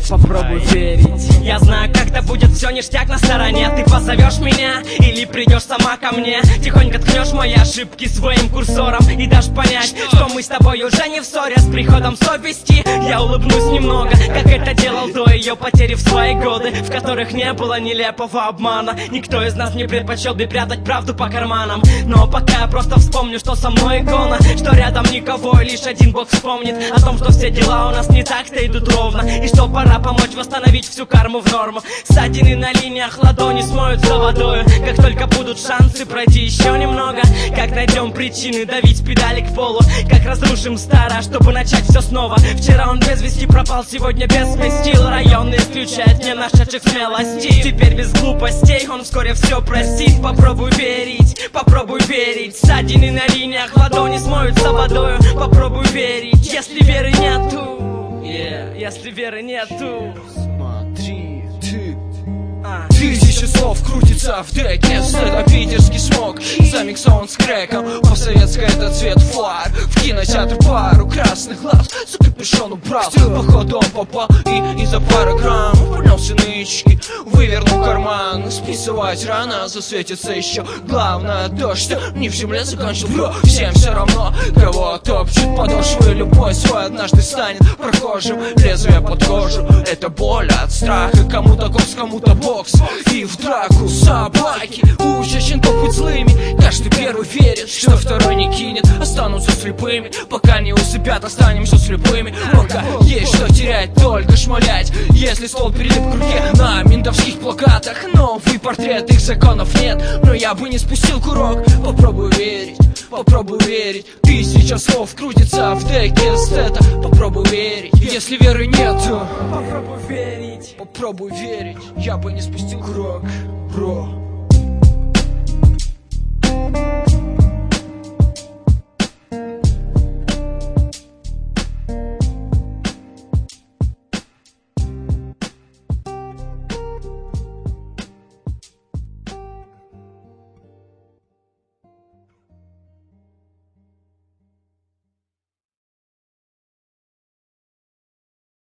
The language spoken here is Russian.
Попробуй верить. Я знаю, как-то будет все ништяк на стороне. Ты позовешь меня или придешь сама ко мне. Тихонько ткнешь мои ошибки своим курсором и дашь понять, что мы с тобой уже не в ссоре. С приходом совести я улыбнусь немного, как это делал до ее потери в свои годы, в которых не было нелепого обмана. Никто из нас не предпочел бы прятать правду по карманам. Но пока я просто вспомню, что со мной икона, что рядом никого, и лишь один Бог вспомнит о том, что все дела у нас не так-то идут ровно, и что пора помочь восстановить всю карму в норму. Ссадины на линиях ладони смоются водою, как только будут шансы пройти еще немного. Как найдем причины давить педали к полу, как разрушим старое, чтобы начать все снова. Вчера он без вести пропал, сегодня без вестил. Район исключает не нашедших смелости. Теперь без глупостей он вскоре все простит. Попробуй верить, попробуй верить. Ссадины на линиях ладони смоются водою. Попробуй верить, если веры нету, если веры нету. Смотри, ты. Тысячи слов крутится в деке. Это питерский смог, замиксован с крэком. По-советски это цвет фар. В кинотеатре пару красных глаз за капюшон убрал. Походу он попал и за пару грамм поднялся нычки, вывернул карман. Списывать рано, засветится еще. Главное то, что не в земле закончил бро. Всем все равно, кого топчет подошвы. Любой свой однажды станет прохожим. Лезвие под кожу, это боль от страха. Кому-то кокс, кому-то бокс. И в драку собаки учат щенков быть злыми. Каждый первый верит, что второй не кинет. Останутся слепыми, пока не усыпят, останемся слепыми. Пока есть что терять, только шмалять. Если стол прилип к руке на ментовских плакатах, новый портрет, их законов нет. Но я бы не спустил курок. Попробуй верить, попробуй верить. Тысяча слов крутится в деке эстета. Попробуй верить, если веры нету. Попробуй верить, попробуй верить. Я бы не спустил курок, бро.